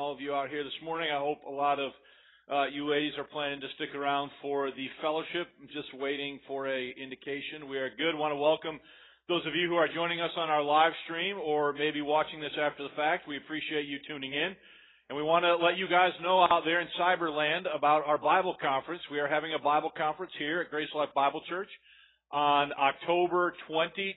all of you out here this morning. I hope a lot of you ladies are planning to stick around for the fellowship. I'm just waiting for a indication. We are good. Want to welcome those of you who are joining us on our live stream or maybe watching this after the fact. We appreciate you tuning in. And we want to let you guys know out there in Cyberland about our Bible conference. We are having a Bible conference here at Grace Life Bible Church on October 20,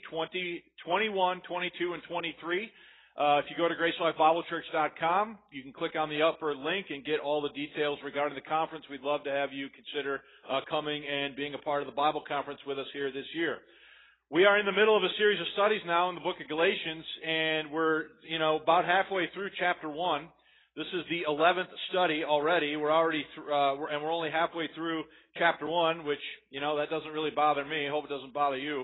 21, 22, and 23. If you go to GraceLifeBibleChurch.com, you can click on the upper link and get all the details regarding the conference. We'd love to have you consider coming and being a part of the Bible conference with us here this year. We are in the middle of a series of studies now in the book of Galatians, and we're, about halfway through chapter 1. This is the 11th study already. We're only halfway through chapter 1, which, that doesn't really bother me. I hope it doesn't bother you.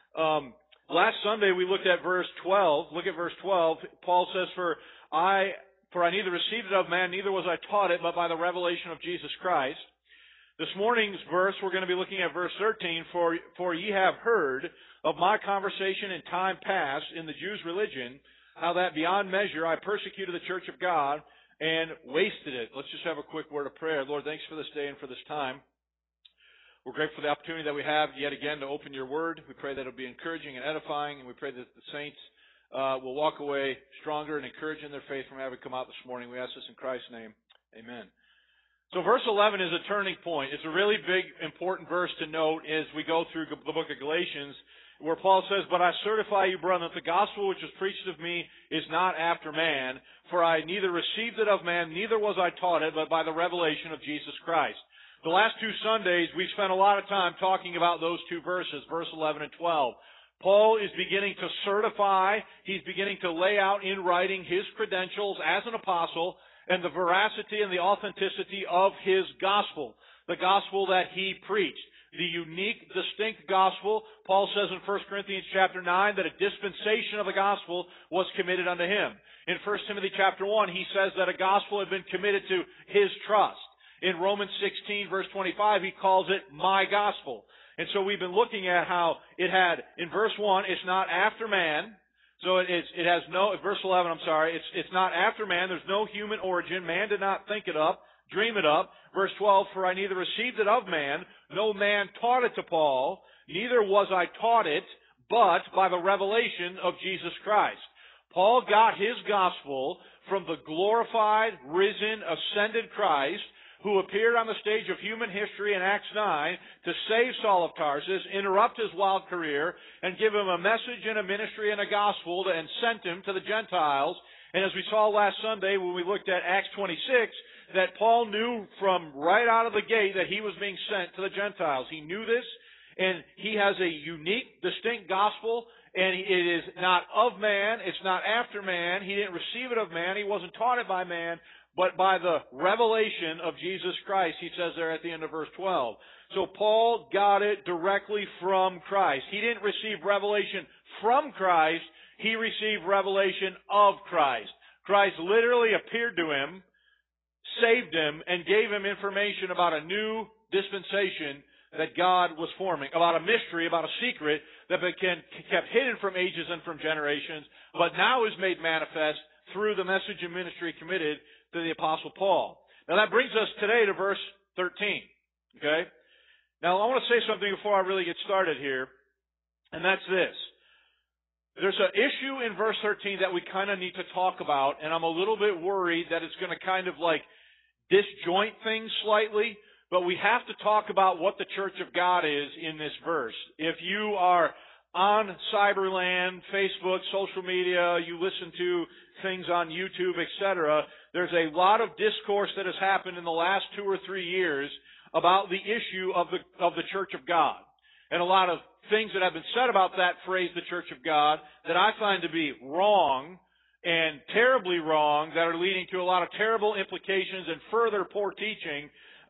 Last Sunday we looked at verse 12. Look at verse 12. Paul says, For I neither received it of man, neither was I taught it, but by the revelation of Jesus Christ. This morning's verse, we're going to be looking at verse 13. For ye have heard of my conversation in time past in the Jews' religion, how that beyond measure I persecuted the church of God and wasted it. Let's just have a quick word of prayer. Lord, thanks for this day and for this time. We're grateful for the opportunity that we have yet again to open your word. We pray that it'll be encouraging and edifying, and we pray that the saints will walk away stronger and encouraged in their faith from having come out this morning. We ask this in Christ's name. Amen. So verse 11 is a turning point. It's a really big, important verse to note as we go through the book of Galatians, where Paul says, But I certify you, brethren, that the gospel which was preached of me is not after man, for I neither received it of man, neither was I taught it, but by the revelation of Jesus Christ. The last two Sundays, we spent a lot of time talking about those two verses, verse 11 and 12. Paul is beginning to certify, he's beginning to lay out in writing his credentials as an apostle and the veracity and the authenticity of his gospel, the gospel that he preached. The unique, distinct gospel. Paul says in 1 Corinthians chapter 9 that a dispensation of the gospel was committed unto him. In 1 Timothy chapter 1, he says that a gospel had been committed to his trust. In Romans 16 verse 25, he calls it my gospel. And so we've been looking at how it had, in verse 1, it's not after man. So it has no, verse 11, it's not after man. There's no human origin. Man did not think it up, dream it up. Verse 12, For I neither received it of man, no man taught it to Paul, neither was I taught it, but by the revelation of Jesus Christ. Paul got his gospel from the glorified, risen, ascended Christ, who appeared on the stage of human history in Acts 9 to save Saul of Tarsus, interrupt his wild career, and give him a message and a ministry and a gospel, and sent him to the Gentiles. And as we saw last Sunday when we looked at Acts 26, that Paul knew from right out of the gate that he was being sent to the Gentiles. He knew this, and he has a unique, distinct gospel, and it is not of man, it's not after man. He didn't receive it of man, he wasn't taught it by man, but by the revelation of Jesus Christ, he says there at the end of verse 12. So Paul got it directly from Christ. He didn't receive revelation from Christ, he received revelation of Christ. Christ literally appeared to him, saved him, and gave him information about a new dispensation that God was forming, about a mystery, about a secret that kept hidden from ages and from generations, but now is made manifest through the message and ministry committed to the Apostle Paul. Now that brings us today to verse 13. Okay? Now I want to say something before I really get started here, and that's this. There's an issue in verse 13 that we kind of need to talk about, and I'm a little bit worried that it's going to kind of disjoint things slightly, but we have to talk about what the church of God is in this verse. If you are on Cyberland, Facebook, social media, you listen to things on YouTube, etc., there's a lot of discourse that has happened in the last 2 or 3 years about the issue of the church of God. And a lot of things that have been said about that phrase, the church of God, that I find to be wrong and terribly wrong, that are leading to a lot of terrible implications and further poor teaching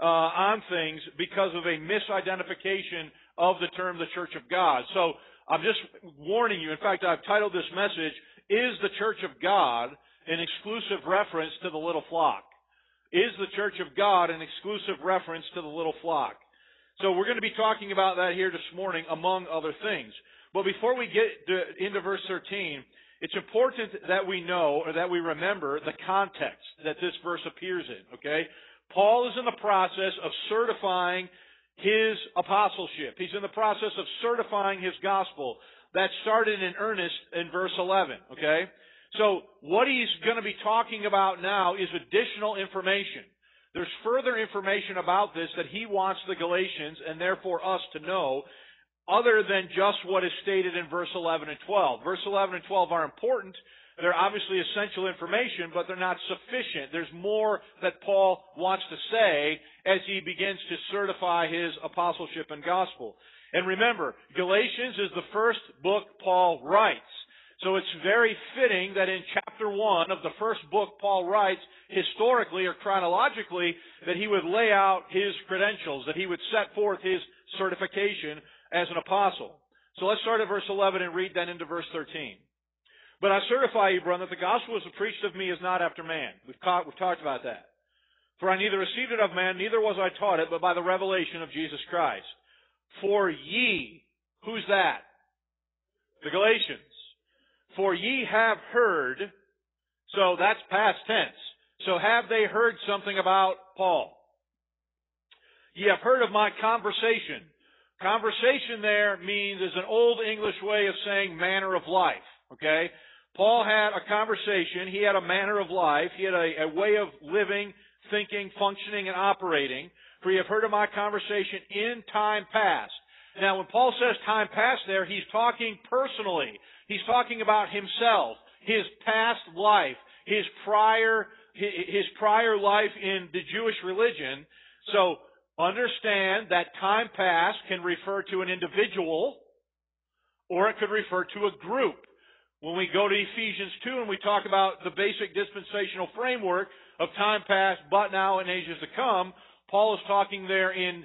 on things because of a misidentification of the term the church of God. So I'm just warning you. In fact, I've titled this message, Is the Church of God an Exclusive Reference to the Little Flock? Is the Church of God an exclusive reference to the little flock? So we're going to be talking about that here this morning, among other things. But before we get into verse 13, it's important that we know, or that we remember, the context that this verse appears in, okay? Paul is in the process of certifying his apostleship. He's in the process of certifying his gospel. That started in earnest in verse 11, okay? So what he's going to be talking about now is additional information. There's further information about this that he wants the Galatians, and therefore us, to know, other than just what is stated in verse 11 and 12. Verse 11 and 12 are important. They're obviously essential information, but they're not sufficient. There's more that Paul wants to say as he begins to certify his apostleship and gospel. And remember, Galatians is the first book Paul writes. So it's very fitting that in chapter 1 of the first book Paul writes, historically or chronologically, that he would lay out his credentials, that he would set forth his certification as an apostle. So let's start at verse 11 and read then into verse 13. But I certify you, brethren, that the gospel was preached of me is not after man. We've talked about that. For I neither received it of man, neither was I taught it, but by the revelation of Jesus Christ. For ye, who's that? The Galatians. For ye have heard, so that's past tense. So have they heard something about Paul? Ye have heard of my conversation. Conversation there means, is an old English way of saying manner of life, okay? Paul had a conversation. He had a manner of life. He had a way of living, thinking, functioning, and operating. For ye have heard of my conversation in time past. Now, when Paul says time past there, he's talking personally. He's talking about himself, his past life, his prior life in the Jewish religion. So, understand that time past can refer to an individual, or it could refer to a group. When we go to Ephesians 2 and we talk about the basic dispensational framework of time past, but now, and ages to come, Paul is talking there in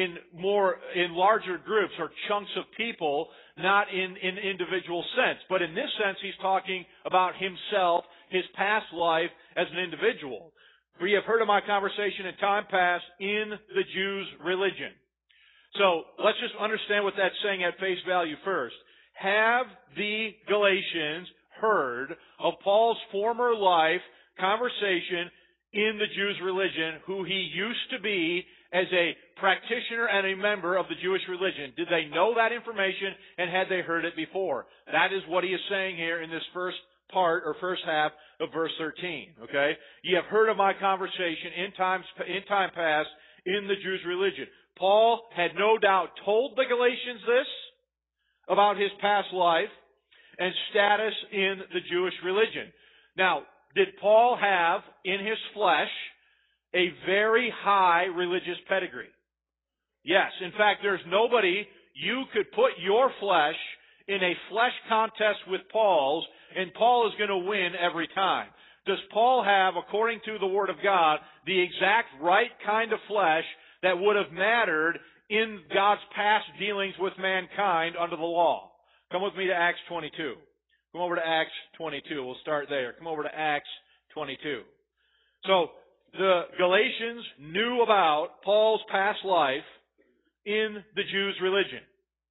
larger groups or chunks of people, not in individual sense. But in this sense, he's talking about himself, his past life as an individual. For ye have heard of my conversation in time past in the Jews' religion. So let's just understand what that's saying at face value first. Have the Galatians heard of Paul's former life, conversation in the Jews' religion, who he used to be as a practitioner and a member of the Jewish religion? Did they know that information, and had they heard it before? That is what he is saying here in this first part, or first half of verse 13, okay? Ye have heard of my conversation in time past in the Jews' religion. Paul had no doubt told the Galatians this about his past life and status in the Jewish religion. Now, did Paul have in his flesh a very high religious pedigree? Yes. In fact, there's nobody you could put your flesh in a flesh contest with Paul's, and Paul is going to win every time. Does Paul have, according to the Word of God, the exact right kind of flesh that would have mattered in God's past dealings with mankind under the law? Come with me to Acts 22. Come over to Acts 22. We'll start there. Come over to Acts 22. So, the Galatians knew about Paul's past life in the Jews' religion.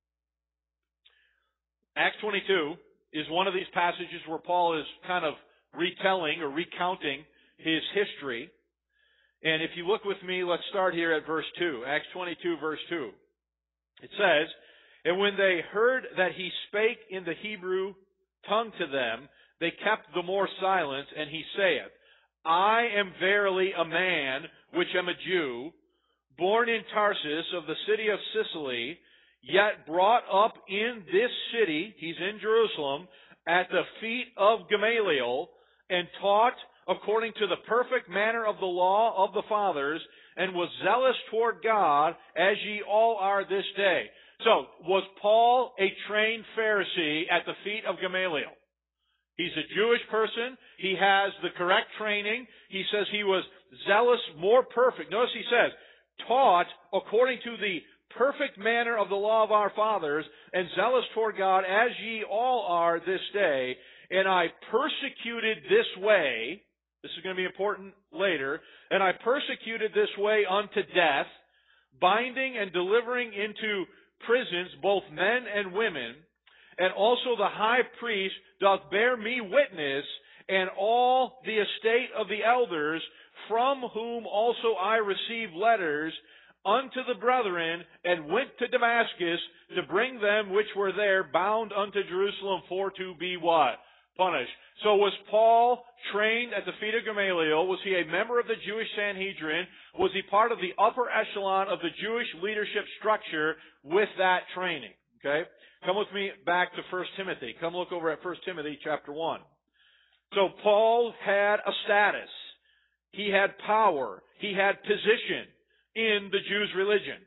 Acts 22 is one of these passages where Paul is kind of retelling or recounting his history. And if you look with me, let's start here at verse 2. Acts 22, verse 2. It says, And when they heard that he spake in the Hebrew tongue to them, they kept the more silence, and he saith, I am verily a man which am a Jew, born in Tarsus of the city of Sicily, yet brought up in this city, he's in Jerusalem, at the feet of Gamaliel, and taught according to the perfect manner of the law of the fathers, and was zealous toward God, as ye all are this day. So, was Paul a trained Pharisee at the feet of Gamaliel? He's a Jewish person. He has the correct training. He says he was zealous, more perfect. Notice he says, taught according to the perfect manner of the law of our fathers, and zealous toward God, as ye all are this day. And I persecuted this way, this is going to be important later, and I persecuted this way unto death, binding and delivering into prisons both men and women, and also the high priest doth bear me witness, and all the estate of the elders, from whom also I received letters unto the brethren, and went to Damascus to bring them which were there bound unto Jerusalem for to be what? Punished. So was Paul trained at the feet of Gamaliel? Was he a member of the Jewish Sanhedrin? Was he part of the upper echelon of the Jewish leadership structure with that training? Okay? Come with me back to 1 Timothy. Come look over at 1 Timothy chapter 1. So Paul had a status. He had power. He had position in the Jews' religion.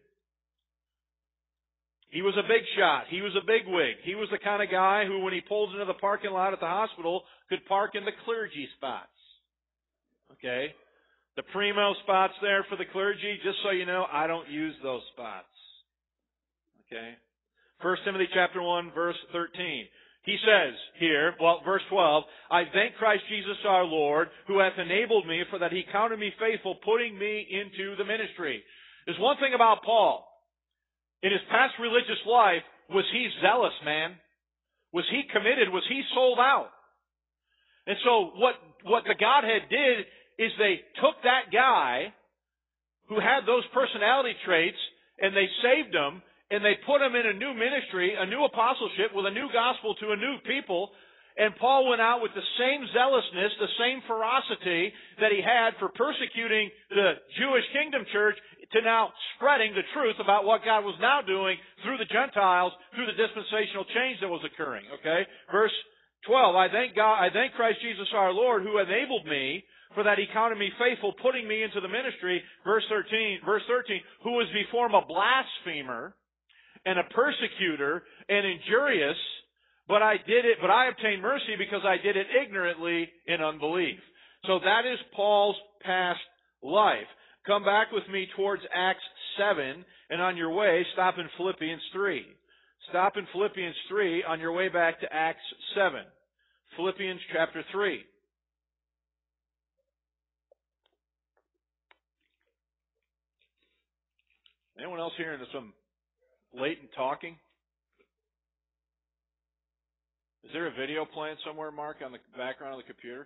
He was a big shot. He was a big wig. He was the kind of guy who, when he pulls into the parking lot at the hospital, could park in the clergy spots. Okay? The primo spots there for the clergy, just so you know, I don't use those spots. Okay? 1 Timothy chapter 1, verse 13. He says here, verse 12, I thank Christ Jesus our Lord, who hath enabled me, for that he counted me faithful, putting me into the ministry. There's one thing about Paul. In his past religious life, was he zealous, man? Was he committed? Was he sold out? And so what the Godhead did is they took that guy who had those personality traits and they saved him and they put him in a new ministry, a new apostleship with a new gospel to a new people. And Paul went out with the same zealousness, the same ferocity that he had for persecuting the Jewish kingdom church to now spreading the truth about what God was now doing through the Gentiles, through the dispensational change that was occurring. Okay? Verse 12, I thank Christ Jesus our Lord, who enabled me, for that he counted me faithful, putting me into the ministry. Verse 13, who was before him a blasphemer and a persecutor and injurious, but I obtained mercy because I did it ignorantly in unbelief. So that is Paul's past life. Come back with me towards Acts 7, and on your way, stop in Philippians 3. Stop in Philippians 3 on your way back to Acts 7. Philippians chapter 3. Anyone else hearing some latent talking? Is there a video playing somewhere, Mark, on the background of the computer?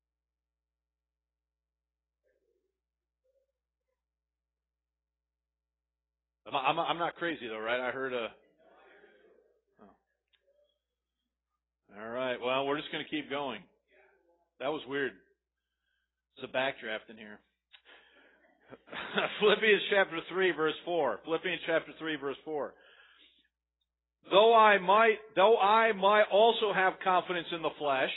I'm not crazy, though, right? I heard a... Oh. All right. Well, we're just going to keep going. That was weird. There's a backdraft in here. Philippians chapter 3, verse 4. Philippians chapter 3, verse 4. Though I might also have confidence in the flesh,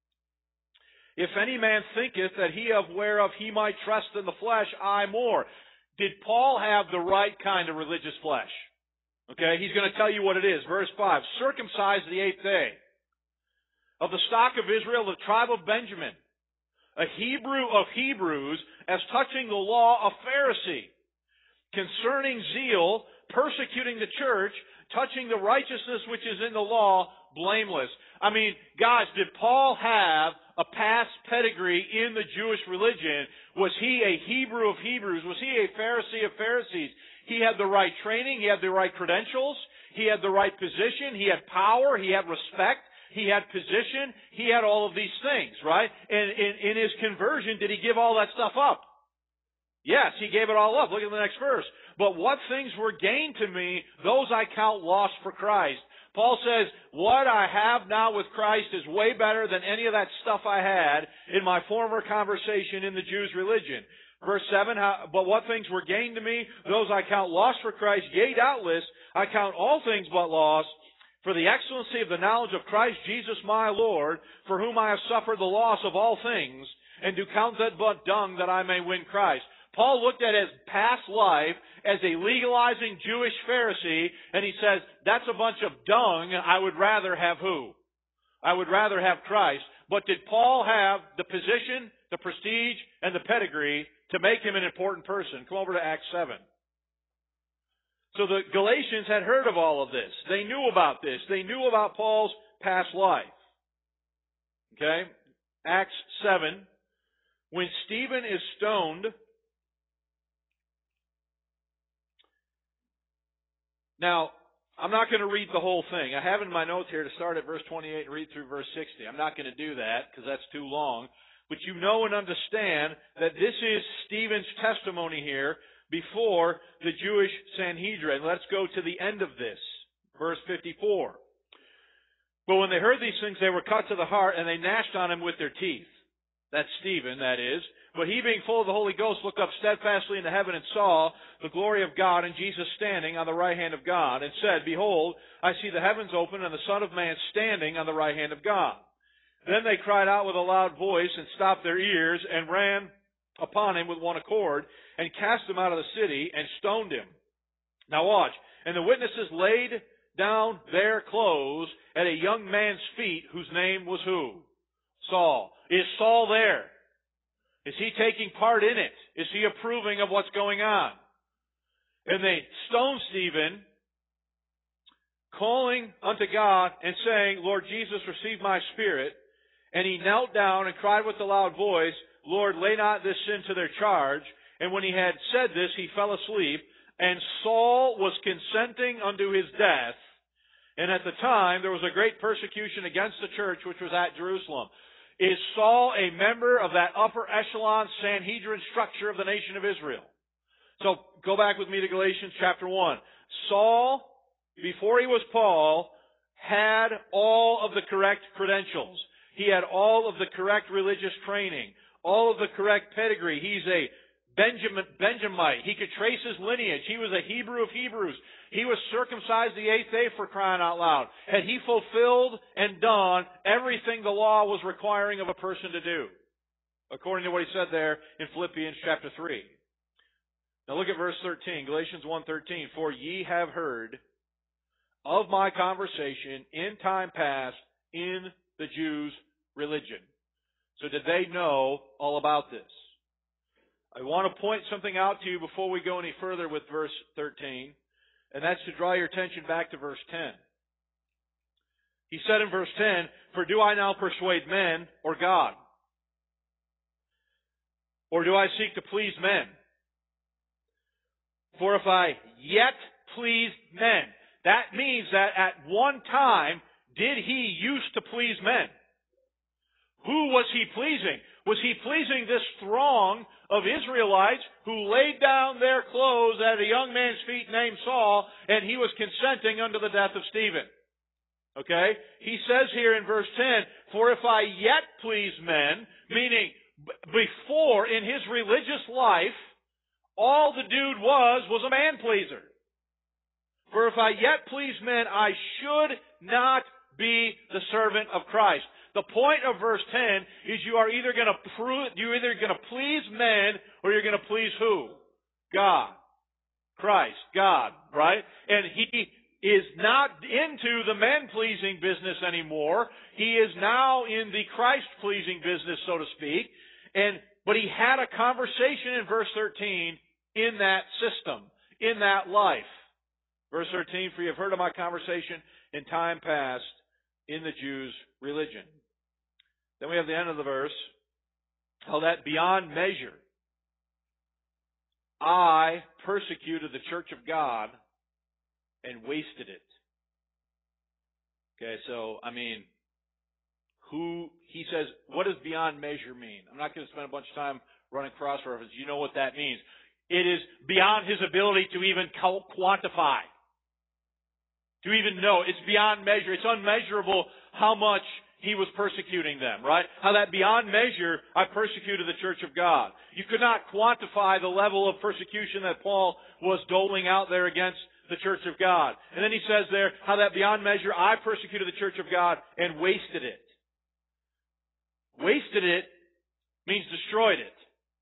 if any man thinketh that he of whereof he might trust in the flesh, I more. Did Paul have the right kind of religious flesh? Okay, he's going to tell you what it is. Verse 5, circumcised the 8th day, of the stock of Israel, the tribe of Benjamin, a Hebrew of Hebrews, as touching the law, a Pharisee, concerning zeal, persecuting the church, touching the righteousness which is in the law, blameless. I mean, guys, did Paul have a past pedigree in the Jewish religion? Was he a Hebrew of Hebrews? Was he a Pharisee of Pharisees? He had the right training. He had the right credentials. He had the right position. He had power. He had respect. He had position. He had all of these things, right? And in his conversion, did he give all that stuff up? Yes, he gave it all up. Look at the next verse. But what things were gained to me, those I count lost for Christ. Paul says, what I have now with Christ is way better than any of that stuff I had in my former conversation in the Jews' religion. Verse 7, but what things were gained to me, those I count lost for Christ. Yea, doubtless, I count all things but loss for the excellency of the knowledge of Christ Jesus my Lord, for whom I have suffered the loss of all things, and do count that but dung that I may win Christ. Paul looked at his past life as a legalizing Jewish Pharisee, and he says, that's a bunch of dung. I would rather have who? I would rather have Christ. But did Paul have the position, the prestige, and the pedigree to make him an important person? Come over to Acts 7. So the Galatians had heard of all of this. They knew about this. They knew about Paul's past life. Okay? Acts 7. When Stephen is stoned, now, I'm not going to read the whole thing. I have in my notes here to start at verse 28 and read through verse 60. I'm not going to do that because that's too long. But you know and understand that this is Stephen's testimony here before the Jewish Sanhedrin. Let's go to the end of this. Verse 54. But when they heard these things, they were cut to the heart, and they gnashed on him with their teeth. That's Stephen, that is. But he, being full of the Holy Ghost, looked up steadfastly into heaven and saw the glory of God and Jesus standing on the right hand of God, and said, Behold, I see the heavens open and the Son of Man standing on the right hand of God. Then they cried out with a loud voice and stopped their ears and ran upon him with one accord and cast him out of the city and stoned him. Now watch. And the witnesses laid down their clothes at a young man's feet whose name was who? Saul. Is Saul there? Is he taking part in it? Is he approving of what's going on? And they stoned Stephen, calling unto God and saying, Lord Jesus, receive my spirit. And he knelt down and cried with a loud voice, Lord, lay not this sin to their charge. And when he had said this, he fell asleep. And Saul was consenting unto his death. And at the time, there was a great persecution against the church which was at Jerusalem. Is Saul a member of that upper echelon Sanhedrin structure of the nation of Israel? So go back with me to Galatians chapter 1. Saul, before he was Paul, had all of the correct credentials. He had all of the correct religious training, all of the correct pedigree. He's a Benjamite. He could trace his lineage. He was a Hebrew of Hebrews. He was circumcised the 8th day, for crying out loud. Had he fulfilled and done everything the law was requiring of a person to do? According to what he said there in Philippians chapter 3. Now look at verse 13, Galatians 1:13. For ye have heard of my conversation in time past in the Jews' religion. So did they know all about this? I want to point something out to you before we go any further with verse 13, and that's to draw your attention back to verse 10. He said in verse 10, For do I now persuade men or God? Or do I seek to please men? For if I yet pleased men, that means that at one time, did he used to please men? Who was he pleasing? Was he pleasing this throng of Israelites who laid down their clothes at a young man's feet named Saul, and he was consenting unto the death of Stephen? Okay? He says here in verse 10, For if I yet please men, meaning before in his religious life, all the dude was a man pleaser. For if I yet please men, I should not be the servant of Christ. The point of verse 10 is you're either going to please men or you're going to please who? God. Christ. God. Right? And he is not into the men-pleasing business anymore. He is now in the Christ-pleasing business, so to speak. But he had a conversation in verse 13 in that system, in that life. Verse 13, For you have heard of my conversation in time past in the Jews' religion. Then we have the end of the verse, how that beyond measure I persecuted the church of God and wasted it. Okay, so, he says, what does beyond measure mean? I'm not going to spend a bunch of time running cross-reference. You know what that means. It is beyond his ability to even quantify. To even know. It's beyond measure. It's unmeasurable how much he was persecuting them, right? How that beyond measure, I persecuted the church of God. You could not quantify the level of persecution that Paul was doling out there against the church of God. And then he says there, how that beyond measure, I persecuted the church of God and wasted it. Wasted it means destroyed it.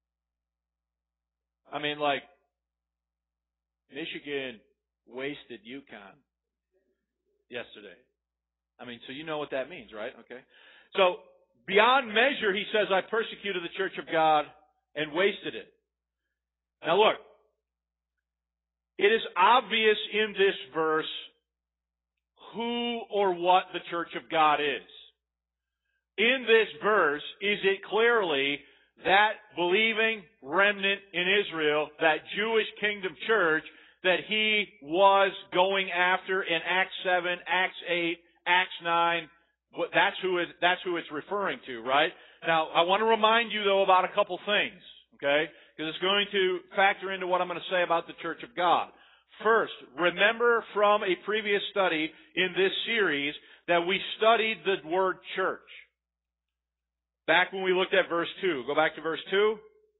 Like Michigan wasted UConn yesterday. So you know what that means, right? Okay. So, beyond measure, he says, I persecuted the church of God and wasted it. Now look, it is obvious in this verse who or what the church of God is. In this verse, is it clearly that believing remnant in Israel, that Jewish kingdom church that he was going after in Acts 7, Acts 8, Acts 9. That's who it's referring to, right? Now, I want to remind you, though, about a couple things, okay? Because it's going to factor into what I'm going to say about the Church of God. First, remember from a previous study in this series that we studied the word church. Back when we looked at verse 2. Go back to verse 2.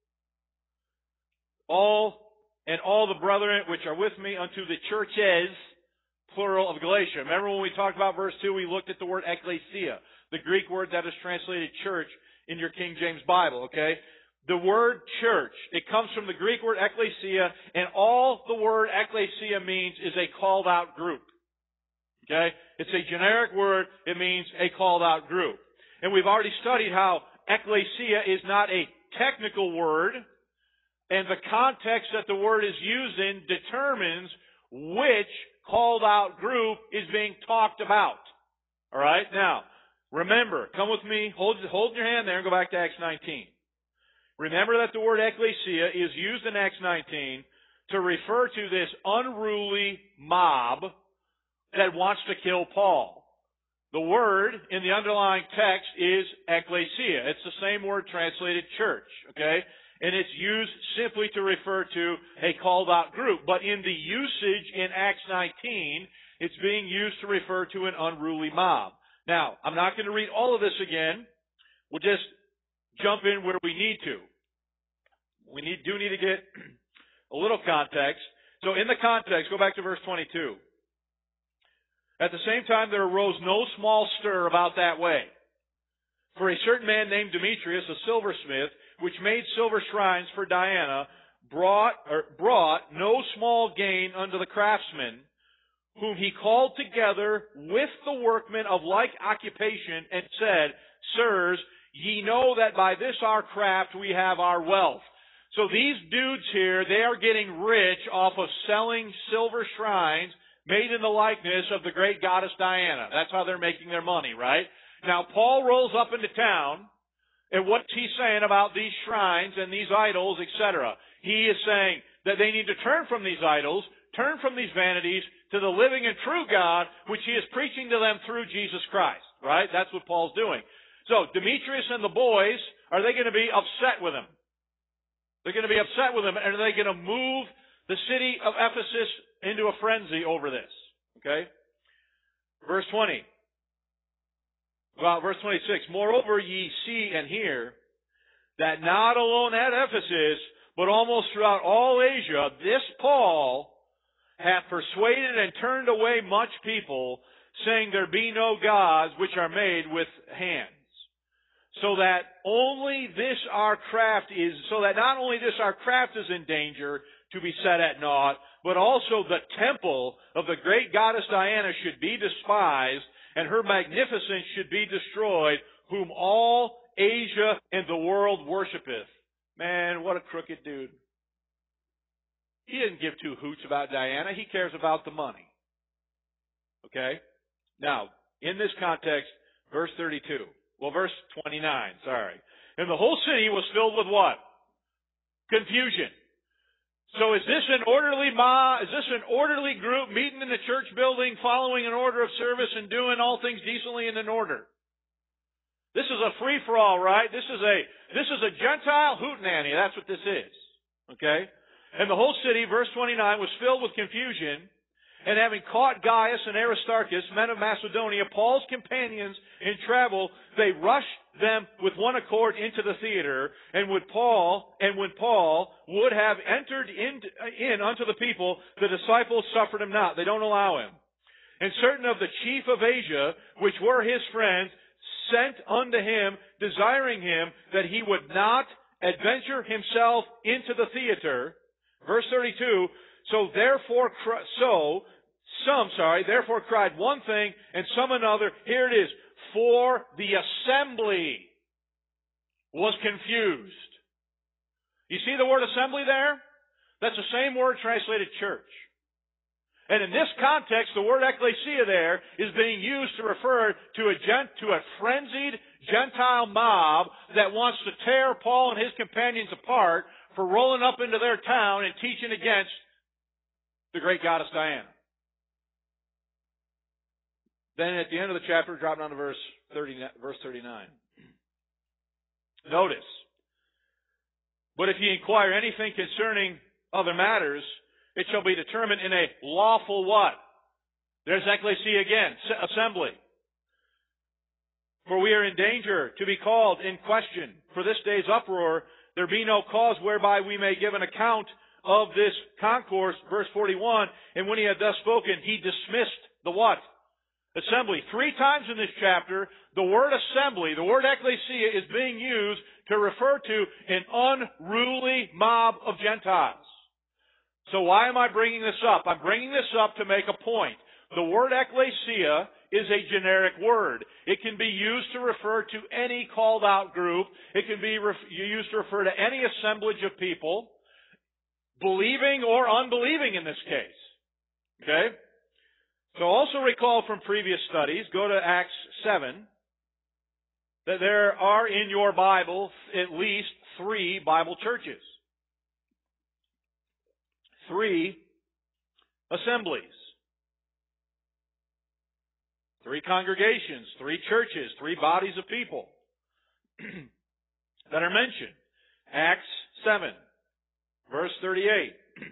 All the brethren which are with me unto the churches, plural, of Galatia. Remember when we talked about verse 2, we looked at the word ecclesia, the Greek word that is translated church in your King James Bible, okay? The word church, it comes from the Greek word ecclesia, and all the word ecclesia means is a called out group. Okay? It's a generic word, it means a called out group. And we've already studied how ecclesia is not a technical word, and the context that the word is used in determines which called out group is being talked about. Alright? Now, remember, come with me, hold your hand there and go back to Acts 19. Remember that the word ecclesia is used in Acts 19 to refer to this unruly mob that wants to kill Paul. The word in the underlying text is ecclesia. It's the same word translated church, okay? And it's used simply to refer to a called out group. But in the usage in Acts 19, it's being used to refer to an unruly mob. Now, I'm not going to read all of this again. We'll just jump in where we need to. We do need to get a little context. So in the context, go back to verse 22. At the same time, there arose no small stir about that way. For a certain man named Demetrius, a silversmith, which made silver shrines for Diana, brought no small gain unto the craftsmen, whom he called together with the workmen of like occupation, and said, Sirs, ye know that by this our craft we have our wealth. So these dudes here, they are getting rich off of selling silver shrines made in the likeness of the great goddess Diana. That's how they're making their money, right? Now, Paul rolls up into town, and what's he saying about these shrines and these idols, etc.? He is saying that they need to turn from these idols, turn from these vanities, to the living and true God, which he is preaching to them through Jesus Christ, right? That's what Paul's doing. So, Demetrius and the boys, are they going to be upset with him? They're going to be upset with him, and are they going to move the city of Ephesus into a frenzy over this? Okay? Verse 20. Well, verse 26. Moreover, ye see and hear that not alone at Ephesus, but almost throughout all Asia, this Paul hath persuaded and turned away much people, saying there be no gods which are made with hands. So that not only this our craft is in danger to be set at naught, but also the temple of the great goddess Diana should be despised, and her magnificence should be destroyed, whom all Asia and the world worshipeth. Man, what a crooked dude. He didn't give two hoots about Diana. He cares about the money. Okay? Now, in this context, verse 32. Well, verse 29, sorry. And the whole city was filled with what? Confusion. So is this an orderly group meeting in the church building, following an order of service and doing all things decently and in order? This is a free-for-all, right? This is a Gentile hootenanny. That's what this is. Okay? And the whole city, verse 29, was filled with confusion. And having caught Gaius and Aristarchus, men of Macedonia, Paul's companions in travel, they rushed them with one accord into the theater. And when Paul would have entered in unto the people, the disciples suffered him not. They don't allow him. And certain of the chief of Asia, which were his friends, sent unto him, desiring him that he would not adventure himself into the theater. Verse 32, therefore cried one thing and some another. Here it is. For the assembly was confused. You see the word assembly there? That's the same word translated church. And in this context, the word ecclesia there is being used to refer to a frenzied Gentile mob that wants to tear Paul and his companions apart for rolling up into their town and teaching against the great goddess Diana. Then at the end of the chapter, drop down to verse 39. Notice, but if ye inquire anything concerning other matters, it shall be determined in a lawful what? There's ecclesia again, assembly. For we are in danger to be called in question. For this day's uproar, there be no cause whereby we may give an account of this concourse. Verse 41, and when he had thus spoken, he dismissed the what? Assembly. 3 times in this chapter, the word assembly, the word ecclesia, is being used to refer to an unruly mob of Gentiles. So why am I bringing this up? I'm bringing this up to make a point. The word ecclesia is a generic word. It can be used to refer to any called out group. It can be used to refer to any assemblage of people, believing or unbelieving in this case. Okay? So also recall from previous studies, go to Acts 7, that there are in your Bible at least 3 Bible churches. 3 assemblies. 3 congregations, 3 churches, 3 bodies of people that are mentioned. Acts 7, verse 38.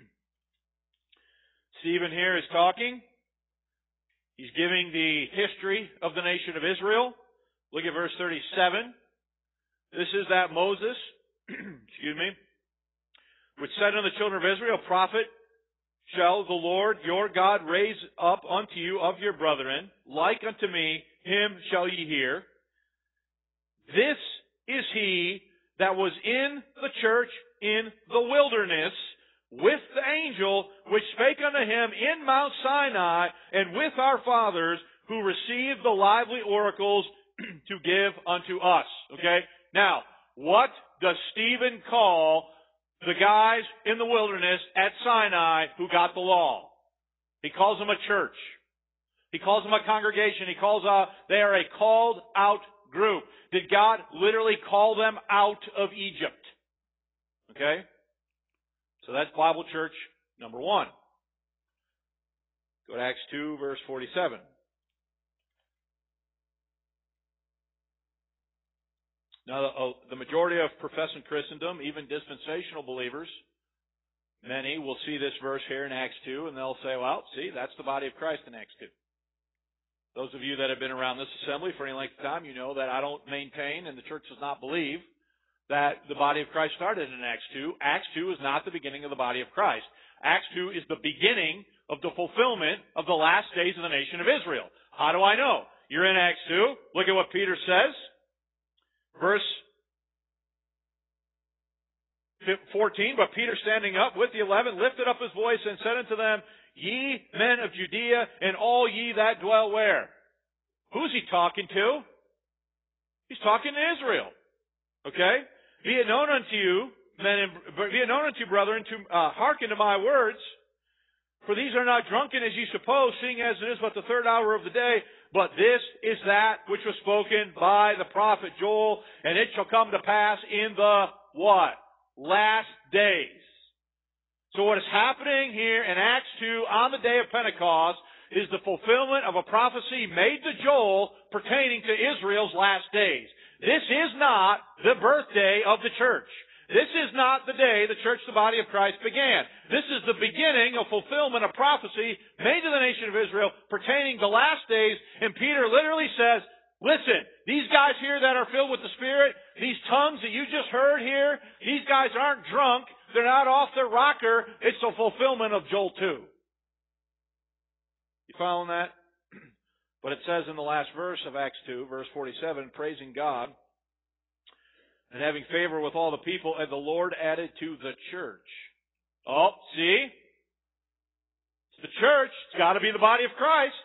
Stephen here is talking. He's giving the history of the nation of Israel. Look at verse 37. This is that Moses, which said unto the children of Israel, Prophet shall the Lord your God raise up unto you of your brethren, like unto me, him shall ye hear. This is he that was in the church in the wilderness, with the angel which spake unto him in Mount Sinai, and with our fathers, who received the lively oracles to give unto us. Okay? Now, what does Stephen call the guys in the wilderness at Sinai who got the law? He calls them a church. He calls them a congregation. He calls they are a called out group. Did God literally call them out of Egypt? Okay? So that's Bible church number 1. Go to Acts 2, verse 47. Now, the majority of professing Christendom, even dispensational believers, many will see this verse here in Acts 2, and they'll say, well, see, that's the body of Christ in Acts 2. Those of you that have been around this assembly for any length of time, you know that I don't maintain, and the church does not believe, that the body of Christ started in Acts 2. Acts 2 is not the beginning of the body of Christ. Acts 2 is the beginning of the fulfillment of the last days of the nation of Israel. How do I know? You're in Acts 2. Look at what Peter says. Verse 14, but Peter standing up with the 11 lifted up his voice and said unto them, Ye men of Judea, and all ye that dwell where? Who's he talking to? He's talking to Israel. Okay? Be it known unto you, brethren, to hearken to my words, for these are not drunken as ye suppose, seeing as it is but the 3rd hour of the day, but this is that which was spoken by the prophet Joel, and it shall come to pass in the what? Last days. So what is happening here in Acts 2 on the day of Pentecost is the fulfillment of a prophecy made to Joel pertaining to Israel's last days. This is not the birthday of the church. This is not the day the church, the body of Christ, began. This is the beginning of fulfillment of prophecy made to the nation of Israel pertaining to last days. And Peter literally says, listen, these guys here that are filled with the Spirit, these tongues that you just heard here, these guys aren't drunk. They're not off their rocker. It's the fulfillment of Joel 2. You following that? But it says in the last verse of Acts 2, verse 47, praising God and having favor with all the people, and the Lord added to the church. Oh, see? It's the church. It's got to be the body of Christ.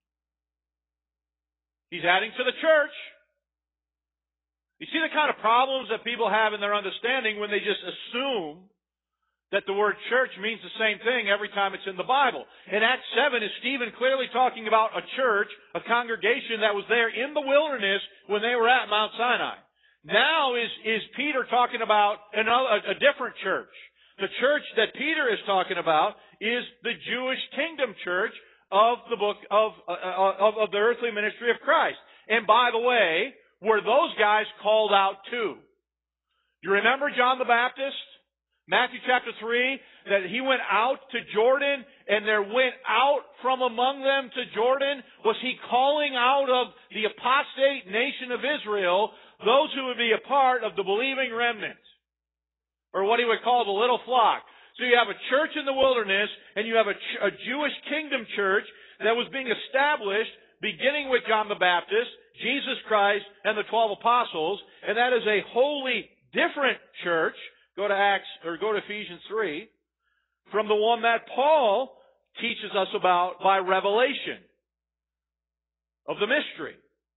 He's adding to the church. You see the kind of problems that people have in their understanding when they just assume that the word church means the same thing every time it's in the Bible. In Acts 7, is Stephen clearly talking about a church, a congregation that was there in the wilderness when they were at Mount Sinai. Now is Peter talking about a different church. The church that Peter is talking about is the Jewish kingdom church of the book of the earthly ministry of Christ. And by the way, were those guys called out too? You remember John the Baptist? Matthew chapter 3, that he went out to Jordan, and there went out from among them to Jordan. Was he calling out of the apostate nation of Israel those who would be a part of the believing remnant? Or what he would call the little flock. So you have a church in the wilderness, and you have a Jewish kingdom church that was being established beginning with John the Baptist, Jesus Christ, and the 12 apostles, and that is a wholly different church. Go to Ephesians 3, from the one that Paul teaches us about by revelation of the mystery.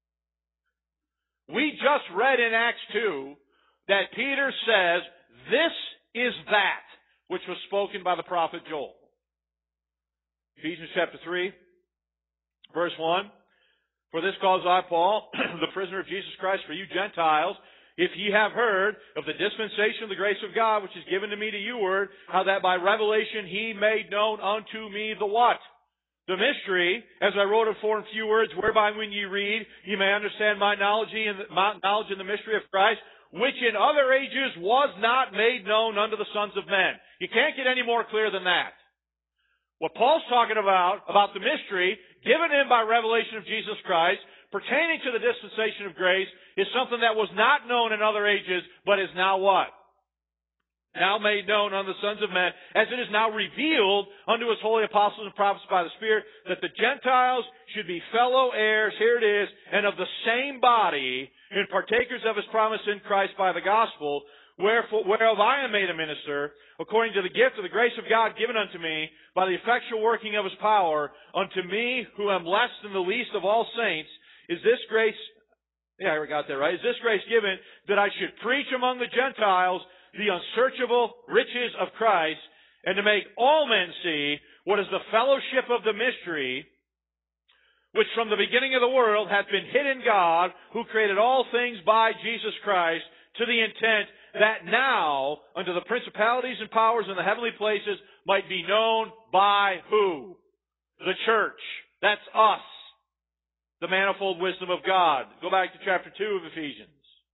We just read in Acts 2 that Peter says, this is that which was spoken by the prophet Joel. Ephesians chapter 3, verse 1. For this cause I, Paul, the prisoner of Jesus Christ, for you Gentiles, if ye have heard of the dispensation of the grace of God, which is given to me to you word, how that by revelation he made known unto me the what? The mystery, as I wrote it for in few words, whereby when ye read, ye may understand my knowledge in the mystery of Christ, which in other ages was not made known unto the sons of men. You can't get any more clear than that. What Paul's talking about the mystery, given him by revelation of Jesus Christ, pertaining to the dispensation of grace, is something that was not known in other ages, but is now what? Now made known unto the sons of men, as it is now revealed unto his holy apostles and prophets by the Spirit, that the Gentiles should be fellow heirs, here it is, and of the same body, and partakers of his promise in Christ by the gospel, whereof I am made a minister, according to the gift of the grace of God given unto me, by the effectual working of his power, unto me, who am less than the least of all saints, is this grace, I got that right, is this grace given that I should preach among the Gentiles the unsearchable riches of Christ, and to make all men see what is the fellowship of the mystery, which from the beginning of the world hath been hid in God, who created all things by Jesus Christ, to the intent that now unto the principalities and powers in the heavenly places might be known by who? The church. That's us. The manifold wisdom of God. Go back to chapter 2 of Ephesians.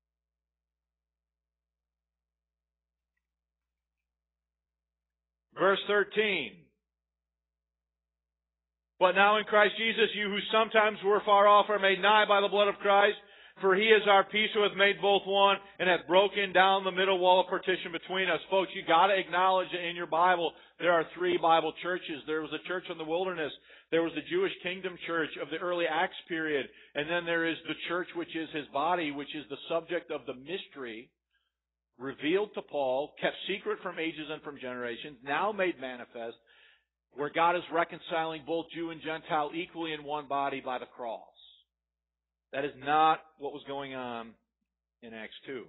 Verse 13. But now in Christ Jesus, you who sometimes were far off are made nigh by the blood of Christ. For he is our peace, who hath made both one, and hath broken down the middle wall of partition between us. Folks, you got to acknowledge that in your Bible, there are three Bible churches. There was a church in the wilderness. There was the Jewish kingdom church of the early Acts period. And then there is the church which is his body, which is the subject of the mystery, revealed to Paul, kept secret from ages and from generations, now made manifest, where God is reconciling both Jew and Gentile equally in one body by the cross. That is not what was going on in Acts 2.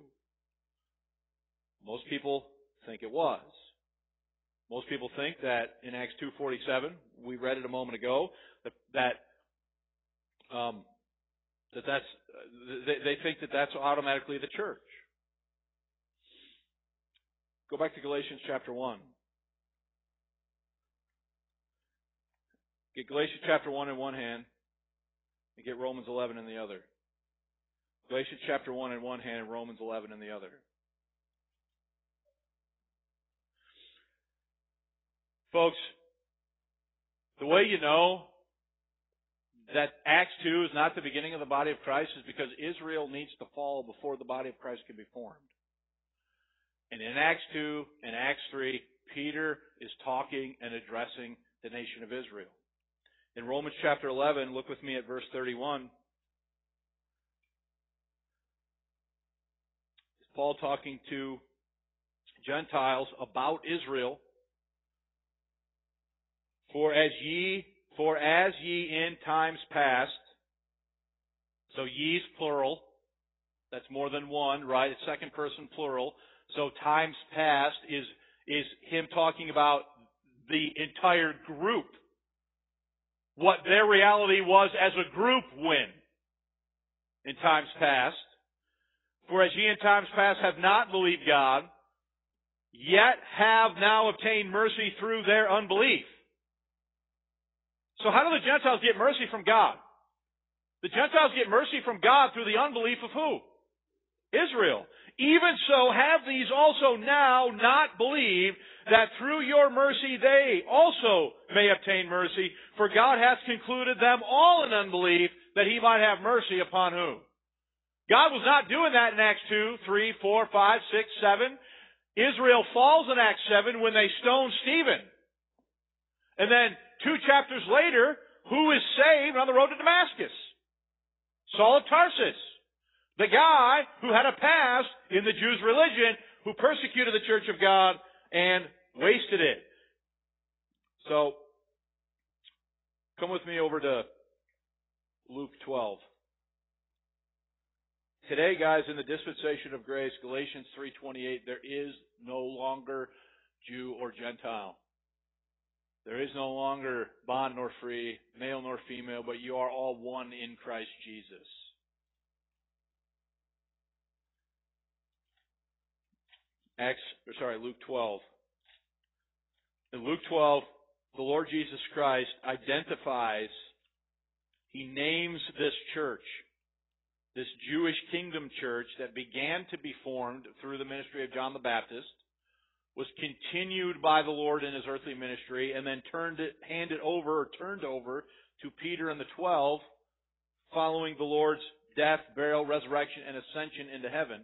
Most people think it was. Most people think that in Acts 2:47, we read it a moment ago, they think that that's automatically the church. Go back to Galatians chapter 1. Get Galatians chapter 1 in one hand and get Romans 11 in the other. Galatians chapter 1 in one hand and Romans 11 in the other. Folks, the way you know that Acts 2 is not the beginning of the body of Christ is because Israel needs to fall before the body of Christ can be formed. And in Acts 2 and Acts 3, Peter is talking and addressing the nation of Israel. In Romans chapter 11, look with me at verse 31. Is Paul talking to Gentiles about Israel? For as ye in times past, so ye's plural, that's more than one, right? It's second person plural. So times past is him talking about the entire group. What their reality was as a group when in times past. For as ye in times past have not believed God, yet have now obtained mercy through their unbelief. So how do the Gentiles get mercy from God? The Gentiles get mercy from God through the unbelief of who? Israel. Even so have these also now not believed, that through your mercy they also may obtain mercy. For God hath concluded them all in unbelief, that he might have mercy upon who? God was not doing that in Acts 2, 3, 4, 5, 6, 7. Israel falls in Acts 7 when they stone Stephen. And then 2 chapters later, who is saved on the road to Damascus? Saul of Tarsus. The guy who had a past in the Jews' religion, who persecuted the church of God and wasted it. So, come with me over to Luke 12. Today, guys, in the dispensation of grace, Galatians 3:28, there is no longer Jew or Gentile. There is no longer bond nor free, male nor female, but you are all one in Christ Jesus. Luke 12. In Luke 12, the Lord Jesus Christ identifies, he names this church, this Jewish kingdom church that began to be formed through the ministry of John the Baptist, was continued by the Lord in his earthly ministry, and then turned over to Peter and the 12 following the Lord's death, burial, resurrection, and ascension into heaven.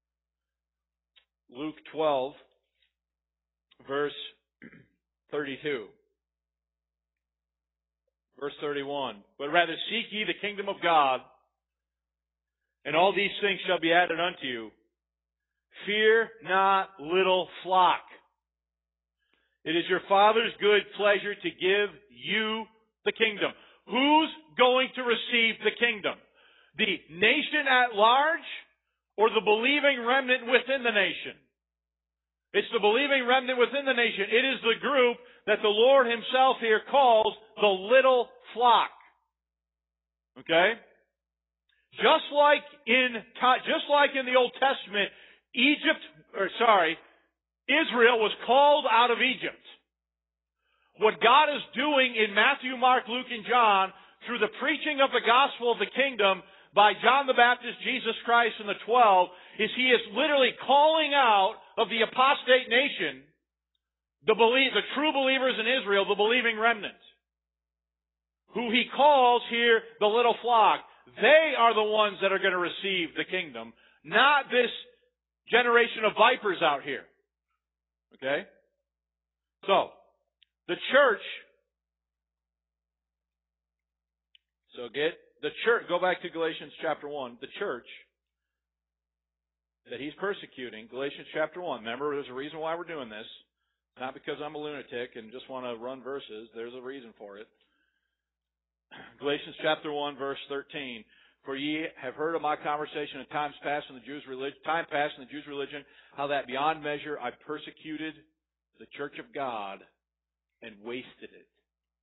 Luke 12, verse 32. Verse 31. But rather seek ye the kingdom of God, and all these things shall be added unto you. Fear not, little flock. It is your Father's good pleasure to give you the kingdom. Who's going to receive the kingdom? The nation at large, or the believing remnant within the nation? It's the believing remnant within the nation. It is the group that the Lord himself here calls the little flock. Okay? Just like in the Old Testament, Israel was called out of Egypt. What God is doing in Matthew, Mark, Luke, and John, through the preaching of the gospel of the kingdom by John the Baptist, Jesus Christ, and the 12, is he is literally calling out of the apostate nation the true believers in Israel, the believing remnant, who he calls here the little flock. They are the ones that are going to receive the kingdom, not this generation of vipers out here. Okay? So, the church, go back to Galatians chapter 1, the church that he's persecuting, Galatians chapter 1. Remember, there's a reason why we're doing this. Not because I'm a lunatic and just want to run verses. There's a reason for it. Galatians chapter 1, verse 13. For ye have heard of my conversation in times past in the Jews' religion, how that beyond measure I persecuted the church of God and wasted it.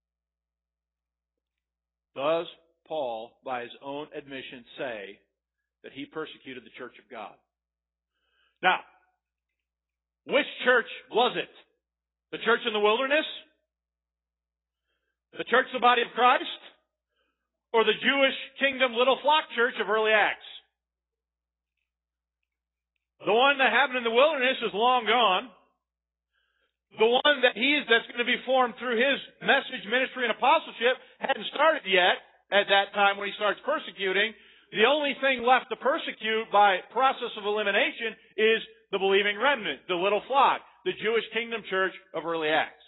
Does Paul, by his own admission, say that he persecuted the church of God? Now, which church was it? The church in the wilderness? The church, the body of Christ? Or the Jewish kingdom little flock church of early Acts? The one that happened in the wilderness is long gone. The one that's going to be formed through his message, ministry, and apostleship hadn't started yet at that time when he starts persecuting. The only thing left to persecute by process of elimination is the believing remnant, the little flock, the Jewish kingdom church of early Acts.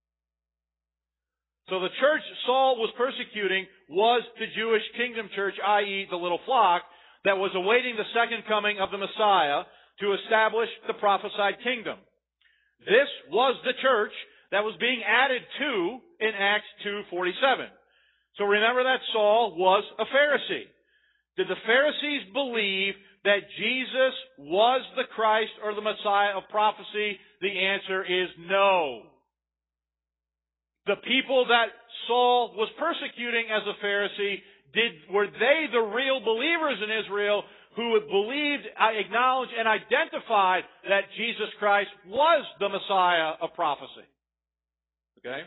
So the church Saul was persecuting was the Jewish kingdom church, i.e. the little flock, that was awaiting the second coming of the Messiah to establish the prophesied kingdom. This was the church that was being added to in Acts 2:47. So remember that Saul was a Pharisee. Did the Pharisees believe that Jesus was the Christ or the Messiah of prophecy? The answer is no. The people that Saul was persecuting as a Pharisee, were they the real believers in Israel who believed, acknowledged, and identified that Jesus Christ was the Messiah of prophecy. Okay?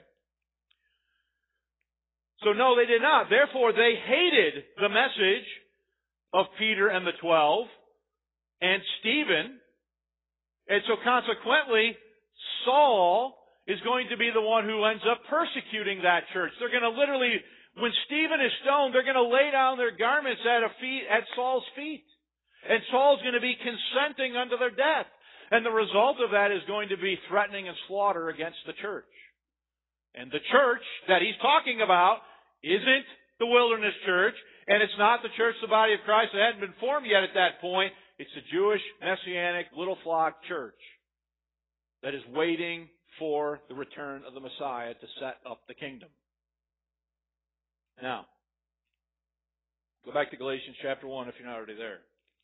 So no, they did not. Therefore, they hated the message of Peter and the 12 and Stephen. And so consequently, Saul is going to be the one who ends up persecuting that church. They're going to literally, when Stephen is stoned, they're going to lay down their garments at Saul's feet. And Saul's going to be consenting unto their death. And the result of that is going to be threatening and slaughter against the church. And the church that he's talking about isn't the wilderness church, and it's not the church, the body of Christ, that hadn't been formed yet at that point. It's the Jewish, Messianic, little flock church that is waiting for the return of the Messiah to set up the kingdom. Now, go back to Galatians chapter 1 if you're not already there.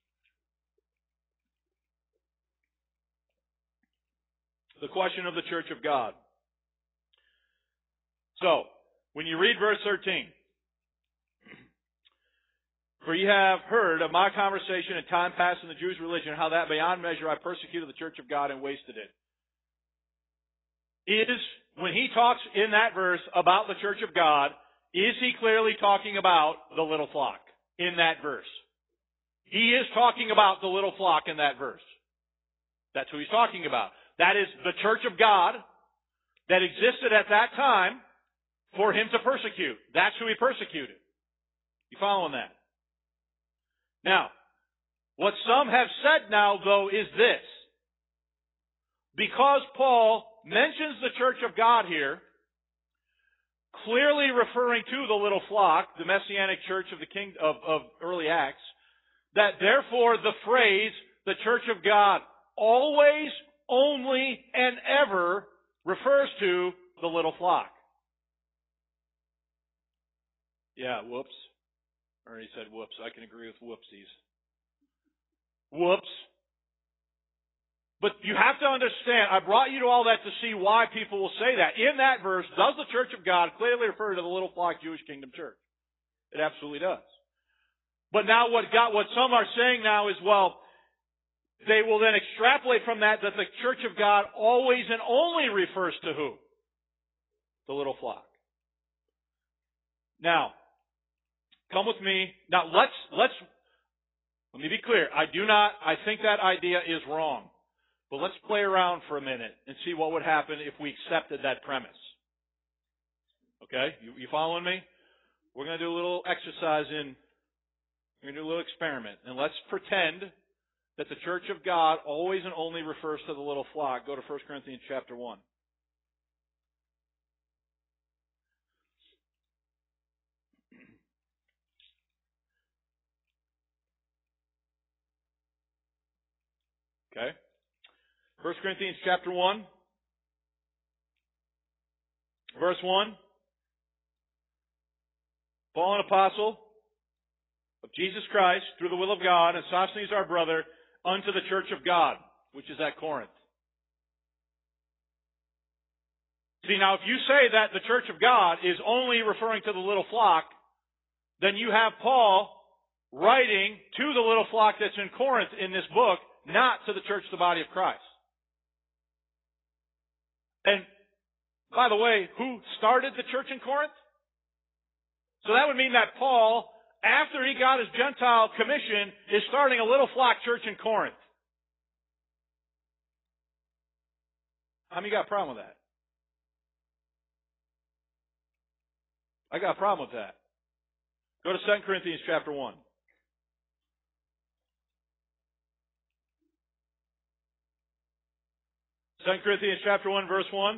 The question of the church of God. So, when you read verse 13, for ye have heard of my conversation in time past in the Jews' religion, how that beyond measure I persecuted the church of God and wasted it. When he talks in that verse about the church of God, is he clearly talking about the little flock in that verse? He is talking about the little flock in that verse. That's who he's talking about. That is the church of God that existed at that time for him to persecute. That's who he persecuted. You following that? Now, what some have said now, though, is this. Because Paul mentions the church of God here, clearly referring to the little flock, the Messianic church of the of early Acts, that therefore the phrase, the church of God, always, only, and ever refers to the little flock. Yeah, whoops. Ernie said whoops. I can agree with whoopsies. Whoops. But you have to understand, I brought you to all that to see why people will say that. In that verse, does the church of God clearly refer to the little flock Jewish kingdom church? It absolutely does. But now what some are saying now is, well, they will then extrapolate from that the church of God always and only refers to who? The little flock. Now, come with me. Now let me be clear. I think that idea is wrong. But let's play around for a minute and see what would happen if we accepted that premise. Okay? You following me? We're going to do a little exercise we're going to do a little experiment. And let's pretend that the church of God always and only refers to the little flock. Go to 1 Corinthians chapter 1. Okay? 1 Corinthians chapter 1, verse 1. Paul, an apostle of Jesus Christ, through the will of God, and Sosthenes our brother, unto the church of God, which is at Corinth. See, now if you say that the church of God is only referring to the little flock, then you have Paul writing to the little flock that's in Corinth in this book, not to the church, the body of Christ. And, by the way, who started the church in Corinth? So that would mean that Paul, after he got his Gentile commission, is starting a little flock church in Corinth. How many got a problem with that? I got a problem with that. Go to 2 Corinthians chapter 1. 2 Corinthians chapter 1, verse 1.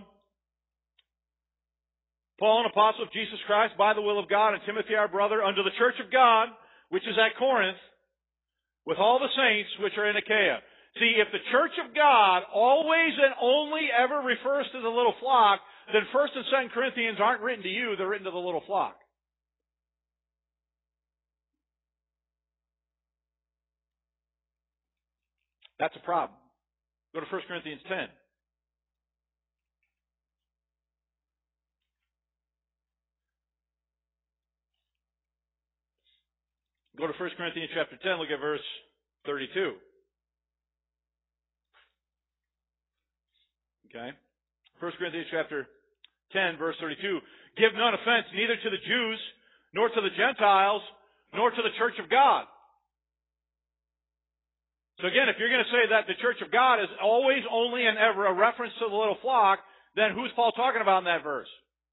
Paul, an apostle of Jesus Christ, by the will of God, and Timothy our brother, unto the church of God, which is at Corinth, with all the saints which are in Achaia. See, if the church of God always and only ever refers to the little flock, then 1 and 2 Corinthians aren't written to you, they're written to the little flock. That's a problem. Go to 1 Corinthians 10. Go to 1 Corinthians chapter 10, look at verse 32. Okay? 1 Corinthians chapter 10, verse 32. Give none offense neither to the Jews, nor to the Gentiles, nor to the church of God. So again, if you're going to say that the church of God is always, only, and ever a reference to the little flock, then who's Paul talking about in that verse?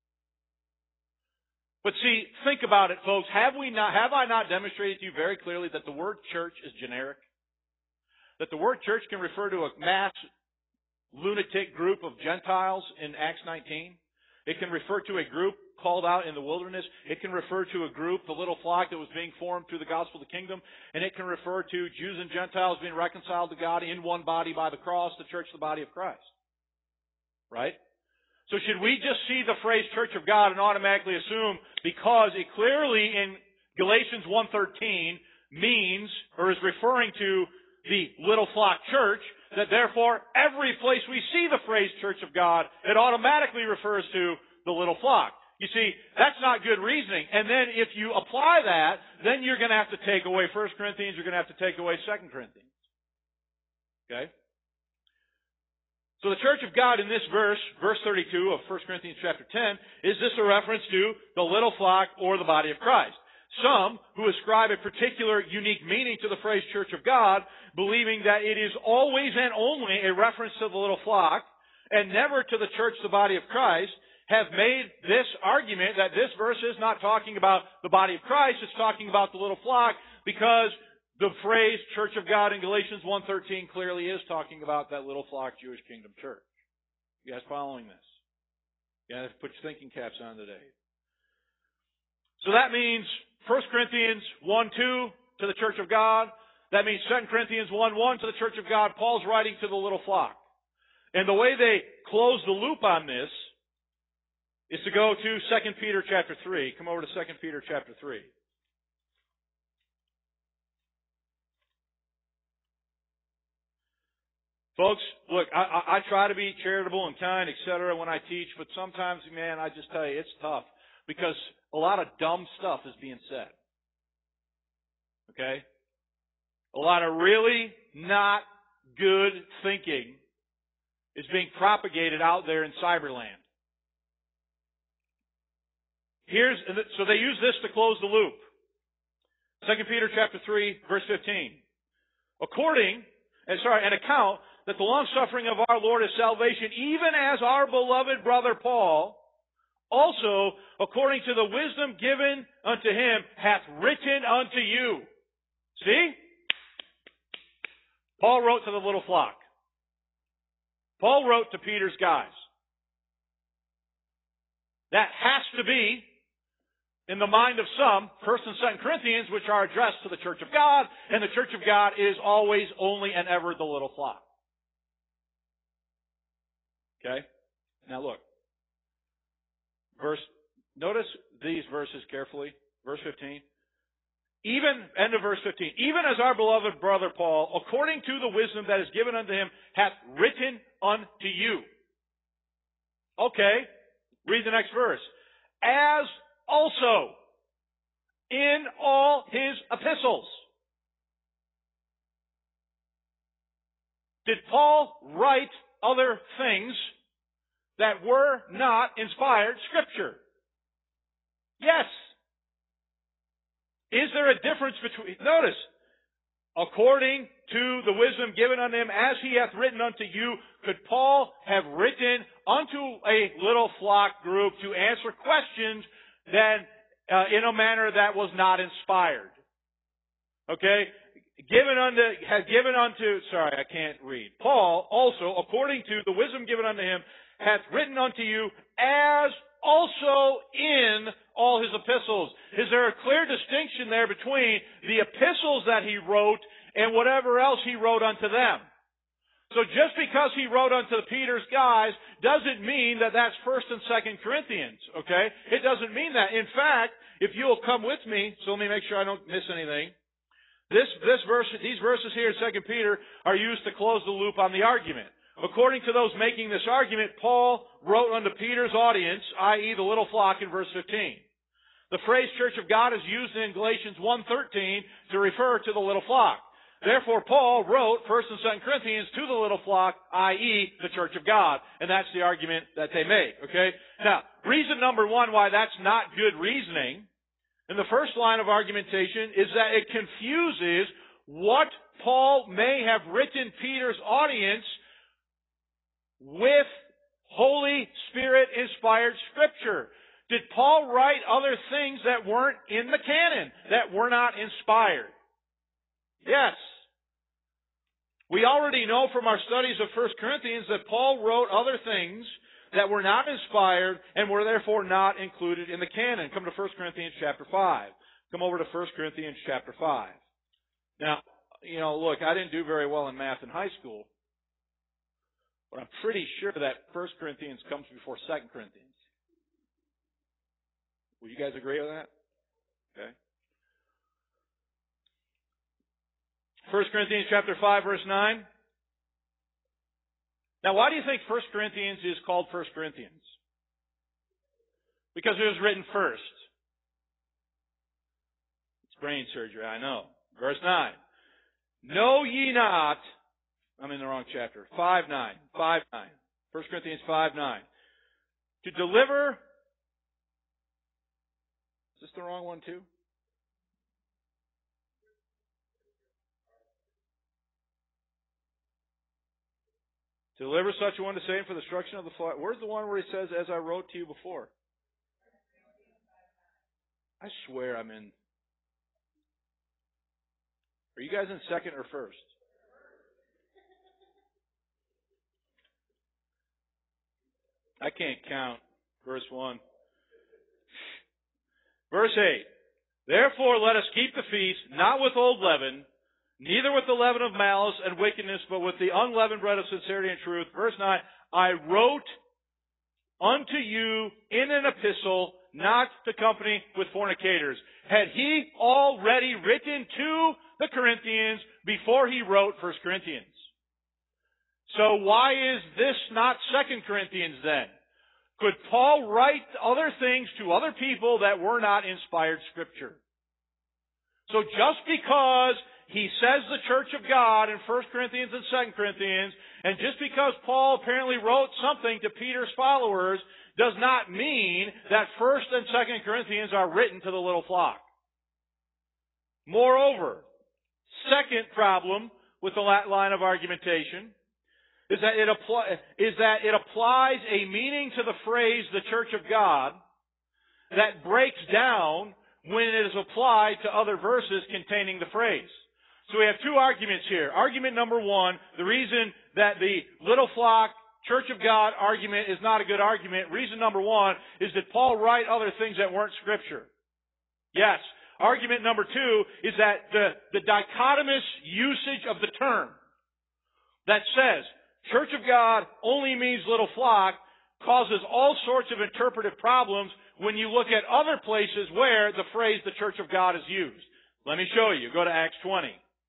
But see, think about it, folks. Have I not demonstrated to you very clearly that the word church is generic? That the word church can refer to a mass lunatic group of Gentiles in Acts 19. It can refer to a group called out in the wilderness. It can refer to a group, the little flock that was being formed through the gospel of the kingdom. And it can refer to Jews and Gentiles being reconciled to God in one body by the cross, the church, the body of Christ. Right? So should we just see the phrase church of God and automatically assume, because it clearly in Galatians 1:13 means, or is referring to the little flock church, that therefore every place we see the phrase church of God, it automatically refers to the little flock? You see, that's not good reasoning. And then if you apply that, then you're going to have to take away 1 Corinthians, you're going to have to take away 2 Corinthians. Okay? So the church of God in this verse 32 of 1 Corinthians chapter 10, is this a reference to the little flock or the body of Christ? Some who ascribe a particular unique meaning to the phrase church of God, believing that it is always and only a reference to the little flock and never to the church, the body of Christ, have made this argument that this verse is not talking about the body of Christ, it's talking about the little flock, because the phrase church of God in Galatians 1:13 clearly is talking about that little flock Jewish kingdom church. You guys following this? You guys put your thinking caps on today. So that means 1 Corinthians 1:2 to the church of God. That means 2 Corinthians 1:1 to the church of God. Paul's writing to the little flock. And the way they close the loop on this is to go to 2 Peter chapter 3. Come over to 2 Peter chapter 3. Folks, look, I try to be charitable and kind, etc. when I teach, but sometimes, man, I just tell you, it's tough because a lot of dumb stuff is being said. Okay? A lot of really not good thinking is being propagated out there in cyberland. So they use this to close the loop. 2 Peter chapter 3, verse 15. An account that the long-suffering of our Lord is salvation, even as our beloved brother Paul, also, according to the wisdom given unto him, hath written unto you. See? Paul wrote to the little flock. Paul wrote to Peter's guys. That has to be, in the mind of some, 1 and 2 Corinthians, which are addressed to the church of God, and the church of God is always, only, and ever the little flock. Okay? Now look. Notice these verses carefully. Verse 15. End of verse 15. Even as our beloved brother Paul, according to the wisdom that is given unto him, hath written unto you. Okay. Read the next verse. As also in all his epistles. Did Paul write other things that were not inspired Scripture? Yes. Is there a difference between... Notice, according to the wisdom given unto him, as he hath written unto you, could Paul have written unto a little flock group to answer questions then in a manner that was not inspired? Okay? Paul also, according to the wisdom given unto him, hath written unto you, as also in all his epistles. Is there a clear distinction there between the epistles that he wrote and whatever else he wrote unto them? So just because he wrote unto Peter's guys doesn't mean that that's 1 and 2 Corinthians, okay? It doesn't mean that. In fact, if you'll come with me, so let me make sure I don't miss anything. These verses here in 2 Peter are used to close the loop on the argument. According to those making this argument, Paul wrote unto Peter's audience, i.e. the little flock, in verse 15. The phrase church of God is used in Galatians 1:13 to refer to the little flock. Therefore, Paul wrote 1st and 2nd Corinthians to the little flock, i.e., the church of God. And that's the argument that they make, okay? Now, reason number one why that's not good reasoning, in the first line of argumentation, is that it confuses what Paul may have written Peter's audience with Holy Spirit-inspired Scripture. Did Paul write other things that weren't in the canon, that were not inspired? Yes. We already know from our studies of 1 Corinthians that Paul wrote other things that were not inspired and were therefore not included in the canon. Come to 1 Corinthians chapter 5. Come over to 1 Corinthians chapter 5. Now, look, I didn't do very well in math in high school, but I'm pretty sure that 1 Corinthians comes before 2 Corinthians. Would you guys agree with that? Okay. 1 Corinthians chapter 5, verse 9. Now, why do you think 1 Corinthians is called 1 Corinthians? Because it was written first. It's brain surgery, I know. Verse 9. Know ye not, I'm in the wrong chapter, 5:9. 5:9. 1 Corinthians 5:9. To deliver, is this the wrong one too? To deliver such a one to Satan for the destruction of the flesh. Where's the one where he says, as I wrote to you before? I swear I'm in. Are you guys in second or first? I can't count. Verse 1. Verse 8. Therefore let us keep the feast, not with old leaven, neither with the leaven of malice and wickedness, but with the unleavened bread of sincerity and truth. Verse 9. I wrote unto you in an epistle, not to company with fornicators. Had he already written to the Corinthians before he wrote 1 Corinthians? So why is this not 2 Corinthians then? Could Paul write other things to other people that were not inspired Scripture? So just because he says the church of God in 1 Corinthians and 2 Corinthians, and just because Paul apparently wrote something to Peter's followers, does not mean that 1 and 2 Corinthians are written to the little flock. Moreover, second problem with the line of argumentation is that it applies a meaning to the phrase the church of God that breaks down when it is applied to other verses containing the phrase. So we have two arguments here. Argument number one, the reason that the little flock, church of God argument is not a good argument. Reason number one is that Paul write other things that weren't Scripture. Yes. Argument number two is that the dichotomous usage of the term that says church of God only means little flock causes all sorts of interpretive problems when you look at other places where the phrase the church of God is used. Let me show you. Go to Acts 20.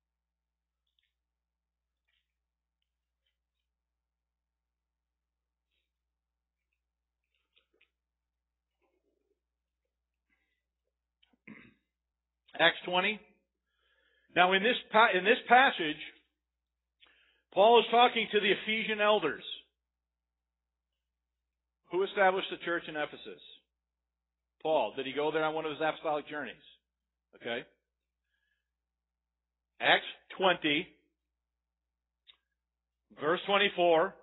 Acts 20. Now in this passage, Paul is talking to the Ephesian elders. Who established the church in Ephesus? Paul. Did he go there on one of his apostolic journeys? Okay. Acts 20, verse 24.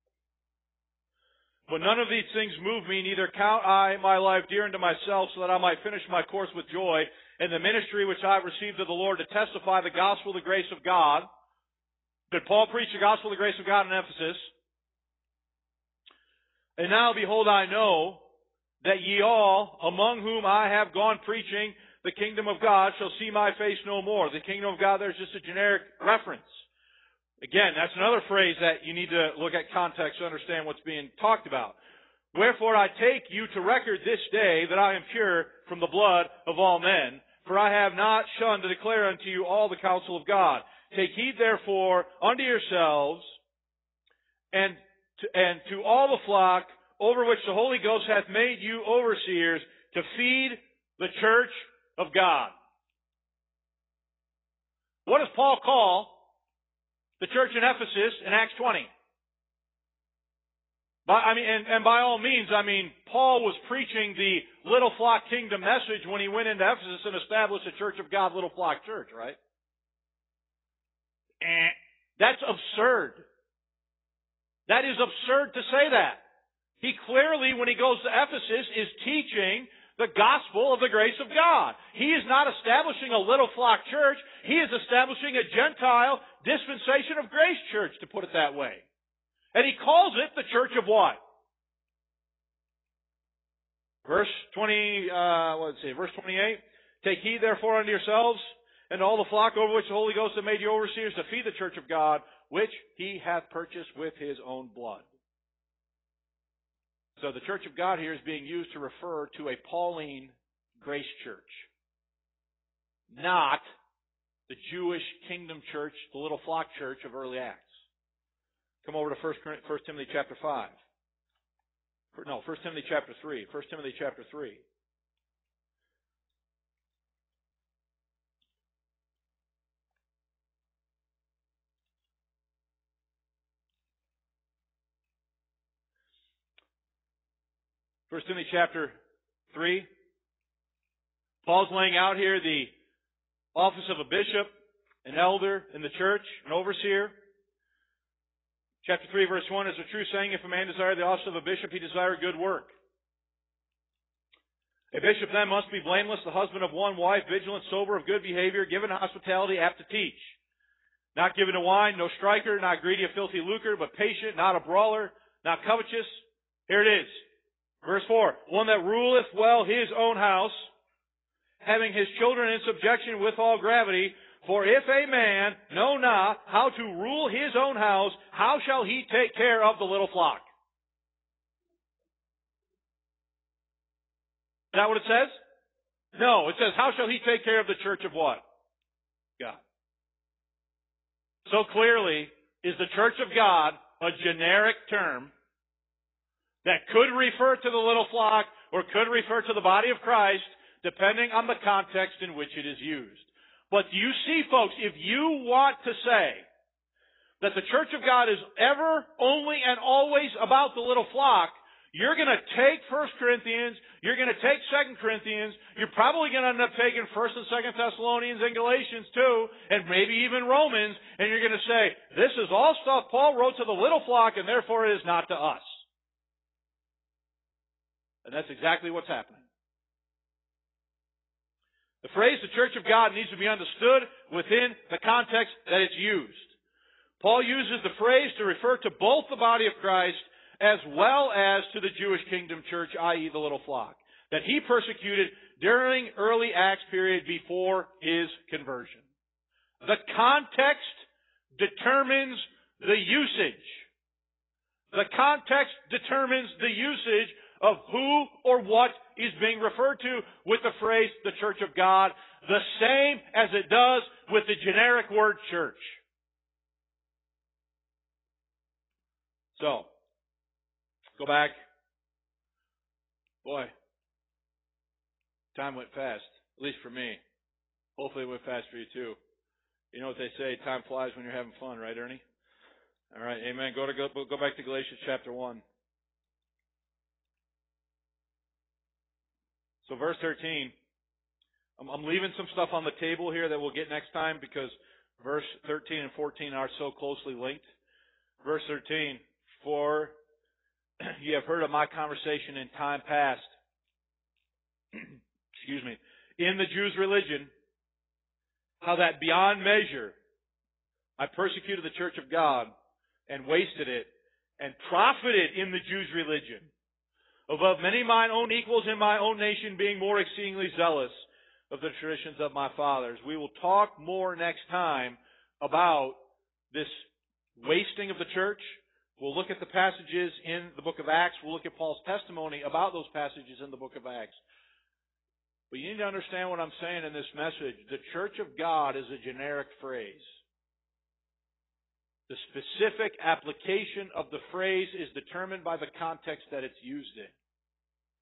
But none of these things move me, neither count I my life dear unto myself, so that I might finish my course with joy, in the ministry which I have received of the Lord, to testify the gospel of the grace of God. Did Paul preach the gospel of the grace of God in Ephesus? And now, behold, I know that ye all, among whom I have gone preaching the kingdom of God, shall see my face no more. The kingdom of God, there's just a generic reference. Again, that's another phrase that you need to look at context to understand what's being talked about. Wherefore I take you to record this day that I am pure from the blood of all men, for I have not shunned to declare unto you all the counsel of God. Take heed therefore unto yourselves and to all the flock over which the Holy Ghost hath made you overseers, to feed the church of God. What does Paul call the church in Ephesus in Acts 20? By all means, Paul was preaching the little flock kingdom message when he went into Ephesus and established the Church of God Little Flock Church, right? That's absurd. That is absurd to say that. He clearly, when he goes to Ephesus, is teaching the gospel of the grace of God. He is not establishing a little flock church. He is establishing a Gentile dispensation of grace church, to put it that way. And he calls it the church of what? Verse 28. Take heed therefore unto yourselves and to all the flock over which the Holy Ghost hath made you overseers, to feed the church of God, which he hath purchased with his own blood. So the church of God here is being used to refer to a Pauline grace church, not the Jewish kingdom church, the little flock church of early Acts. Come over to 1 Timothy chapter 5. No, 1 Timothy chapter 3. 1 Timothy chapter 3. First Timothy chapter 3. Paul's laying out here the office of a bishop, an elder in the church, an overseer. Chapter 3, verse 1 is a true saying, if a man desire the office of a bishop, he desire good work. A bishop then must be blameless, the husband of one wife, vigilant, sober, of good behavior, given to hospitality, apt to teach. Not given to wine, no striker, not greedy of filthy lucre, but patient, not a brawler, not covetous. Here it is. Verse 4, one that ruleth well his own house, having his children in subjection with all gravity. For if a man know not how to rule his own house, how shall he take care of the little flock? Is that what it says? No, it says, how shall he take care of the church of what? God. So clearly, is the church of God a generic term that could refer to the little flock or could refer to the body of Christ, depending on the context in which it is used. But you see, folks, if you want to say that the church of God is ever, only, and always about the little flock, you're going to take 1 Corinthians, you're going to take 2 Corinthians, you're probably going to end up taking 1 and 2 Thessalonians and Galatians too, and maybe even Romans, and you're going to say, this is all stuff Paul wrote to the little flock, and therefore it is not to us. And that's exactly what's happening. The phrase the church of God needs to be understood within the context that it's used. Paul uses the phrase to refer to both the body of Christ as well as to the Jewish kingdom church, i.e. the little flock, that he persecuted during early Acts period before his conversion. The context determines the usage. The context determines the usage of who or what is being referred to with the phrase the church of God, the same as it does with the generic word church. So, go back. Boy, time went fast, at least for me. Hopefully it went fast for you too. You know what they say, time flies when you're having fun, right, Ernie? All right, amen. Go back to Galatians chapter 1. So verse 13, I'm leaving some stuff on the table here that we'll get next time because verse 13 and 14 are so closely linked. Verse 13, for ye have heard of my conversation in time past, excuse me, in the Jews' religion, how that beyond measure I persecuted the church of God and wasted it and profited in the Jews' religion. Above many mine own equals in my own nation, being more exceedingly zealous of the traditions of my fathers. We will talk more next time about this wasting of the church. We'll look at the passages in the book of Acts. We'll look at Paul's testimony about those passages in the book of Acts. But you need to understand what I'm saying in this message. The church of God is a generic phrase. The specific application of the phrase is determined by the context that it's used in.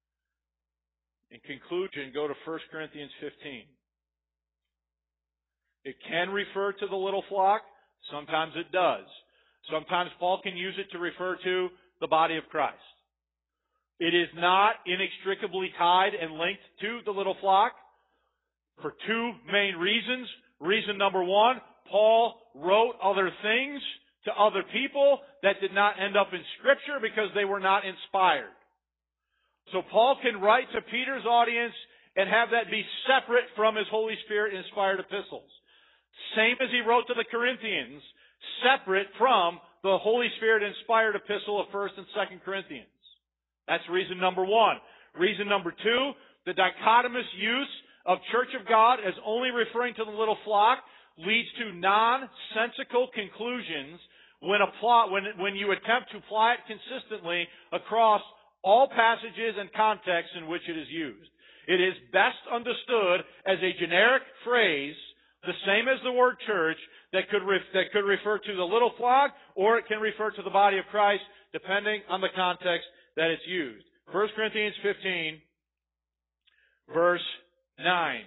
In conclusion, go to 1 Corinthians 15. It can refer to the little flock. Sometimes it does. Sometimes Paul can use it to refer to the body of Christ. It is not inextricably tied and linked to the little flock for two main reasons. Reason number one, Paul wrote other things to other people that did not end up in Scripture because they were not inspired. So Paul can write to Peter's audience and have that be separate from his Holy Spirit inspired epistles. Same as he wrote to the Corinthians, separate from the Holy Spirit inspired epistle of 1st and 2nd Corinthians. That's reason number one. Reason number two, the dichotomous use of Church of God as only referring to the little flock leads to nonsensical conclusions when you attempt to apply it consistently across all passages and contexts in which it is used. It is best understood as a generic phrase, the same as the word church, that could refer to the little flock, or it can refer to the body of Christ, depending on the context that it's used. 1 Corinthians 15, verse 9.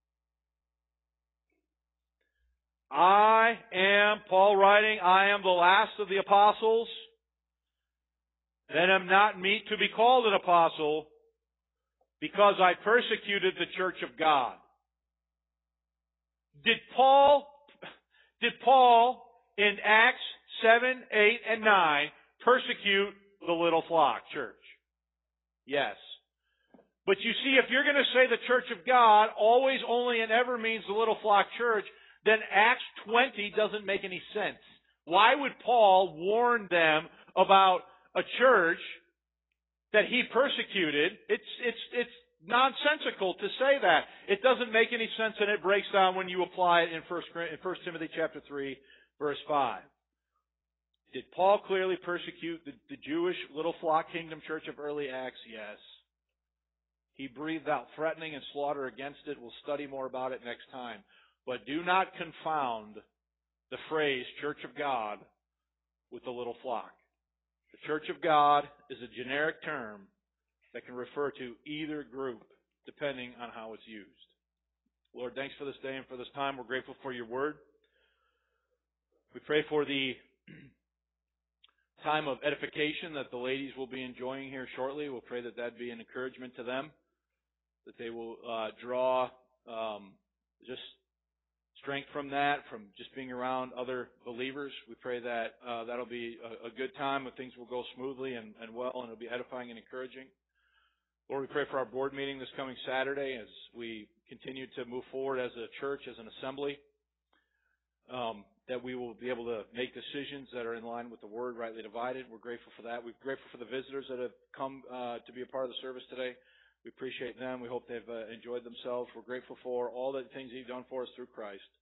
Paul writing, I am the last of the apostles, that am not meet to be called an apostle, because I persecuted the church of God. Did Paul in Acts 7, 8, and 9 persecute the little flock church? Yes. But you see, if you're going to say the church of God always, only, and ever means the little flock church, then Acts 20 doesn't make any sense. Why would Paul warn them about a church that he persecuted? It's nonsensical to say that. It doesn't make any sense, and it breaks down when you apply it in 1 Timothy chapter 3, verse 5. Did Paul clearly persecute the Jewish little flock kingdom church of early Acts? Yes. He breathed out threatening and slaughter against it. We'll study more about it next time. But do not confound the phrase church of God with the little flock. The church of God is a generic term that can refer to either group, depending on how it's used. Lord, thanks for this day and for this time. We're grateful for your word. We pray for the time of edification that the ladies will be enjoying here shortly. We'll pray that that be an encouragement to them, that they will draw just strength from that, from just being around other believers. We pray that that'll be a good time, and things will go smoothly and well, and it'll be edifying and encouraging. Lord, we pray for our board meeting this coming Saturday as we continue to move forward as a church, as an assembly, that we will be able to make decisions that are in line with the Word, rightly divided. We're grateful for that. We're grateful for the visitors that have come to be a part of the service today. We appreciate them. We hope they've enjoyed themselves. We're grateful for all the things that you've done for us through Christ.